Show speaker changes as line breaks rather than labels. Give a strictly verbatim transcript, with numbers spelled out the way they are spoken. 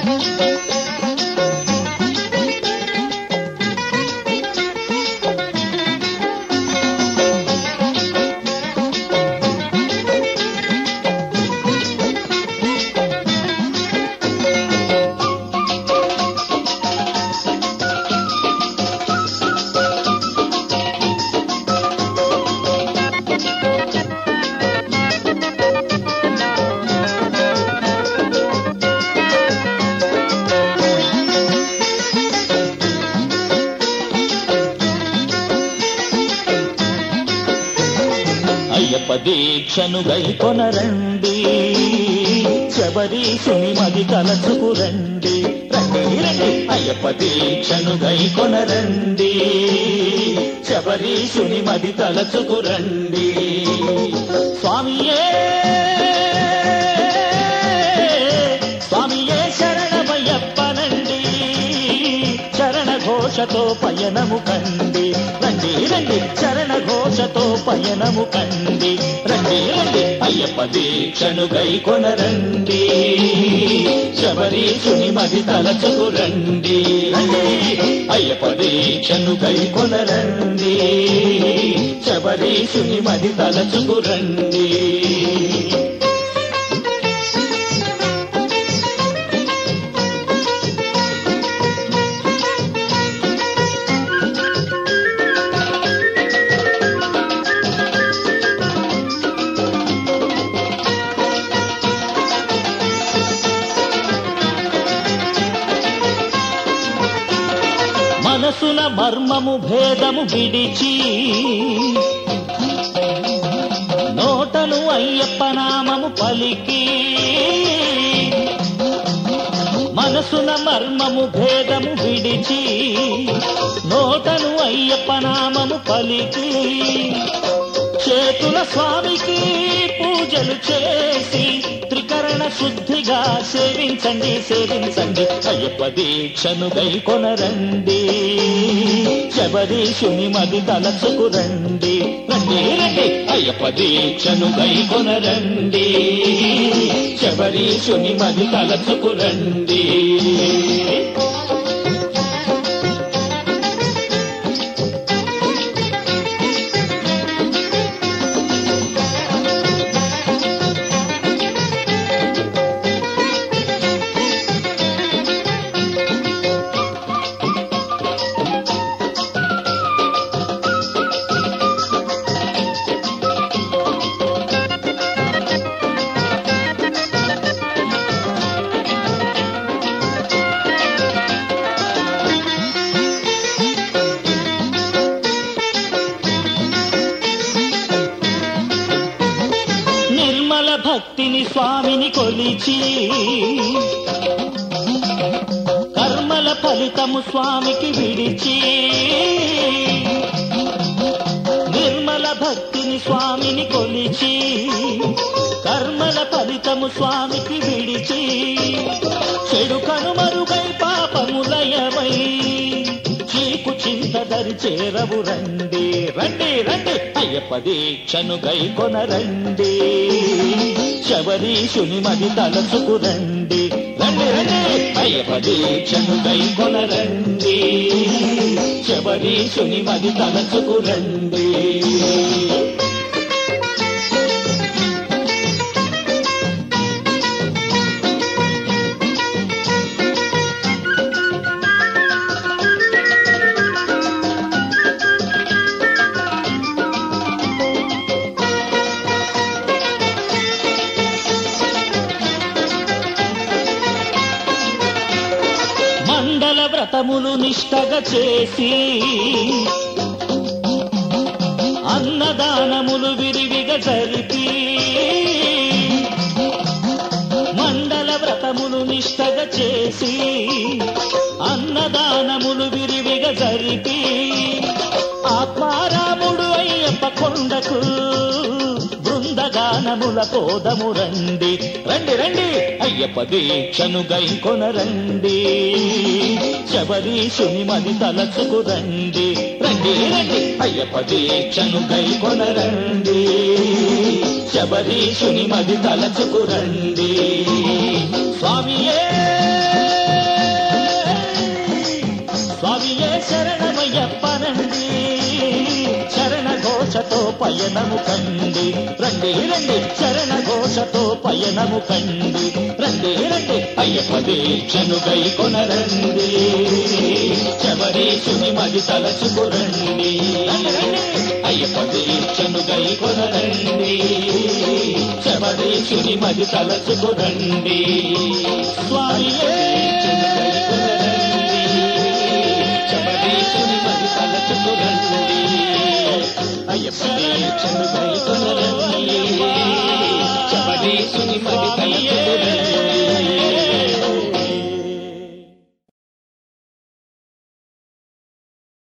అయ్యప్ప దీక్షను గైకొనరండి, శబరీశుని మది తలచుకురండి. రండి రండి అయ్యప్ప దీక్షను గైకొనరండి, శబరీశుని మది తలచుకురండి. స్వామియే స్వామియే శరణమయ్యప్పనండి, చరణ ఘోషతో పయనము కండి. రండి రండి చరణ ఘోషతో పయనము కండి. రండి రండి అయ్యప్ప దీక్షను గైకొనరండి, శబరీశుని మది తలచుకురండి. రండి అయ్యప్ప దీక్షను గైకొనరండి, శబరీశుని మది తలచుకురండి. మనసున మర్మము భేదము విడిచి, నోటను అయ్యప్ప నామము పలికి. మనసున మర్మము భేదము విడిచి, నోటను అయ్యప్ప నామము పలికి. చేతుల స్వామికి పూజలు చేసి, త్రికరణ శుద్ధిగా సేవించండి సేవించండి. అయ్యప్ప దీక్షను గైకొనరండి, శబరీశుని మది తలచుకురండి. రండి రండి అయ్యప్ప దీక్షను గైకొనరండి, శబరీశుని మది తలచుకురండి. భక్తిని స్వామిని కొలిచి, కర్మల ఫలితము స్వామికి విడిచి. నిర్మల భక్తిని స్వామిని కొలిచి, కర్మల ఫలితము స్వామికి విడిచి. చెడు కనుమరుగై పాపములయమై, చీకు చింతదరి చేరవు రండి. రండి రండి అయ్యప్ప దీక్షను గైకొనరండి, శబరీశుని మది తలచుకురండి. రండి రండి అయ్యప్ప దీక్షను గైకొనరండి, శబరీశుని మది తలచుకురండి. మండల వ్రతములు నిష్టగా చేసి, అన్నదానములు విరివిగా జరిపి. మండల వ్రతములు నిష్టగా చేసి, అన్నదానములు విరివిగా జరిపి. ఆత్మారాముడు అయ్యప్ప కొండకు బృందగానముల కోదము రండి. రండి రండి అయ్యప్ప దీక్షను గైకొనరండి, శబరీశుని మది తలచుకురండి. రండి రండి అయ్యప్ప దీక్షను గైకొనరండి, శబరీశుని మది తలచుకురండి. స్వామియే శరణమయ్యప్పనండి శరణ ఘోషతో పయనము కండి రండి రండి శరణ ఘోషతో పయనము కండి రండి రండి అయ్యప్ప దీక్షను గై కొనరండి శబరీషుని మది తలచుకురండి అయ్యప్ప దీక్షను గై కొనరండి శబరీషుని మది తలచుకురండి స్వామి శబరీషుని మది తలచుకురండి అయ్యప్ప దీక్షను గై కొనరండి శబరీషుని మది తలచుకురండి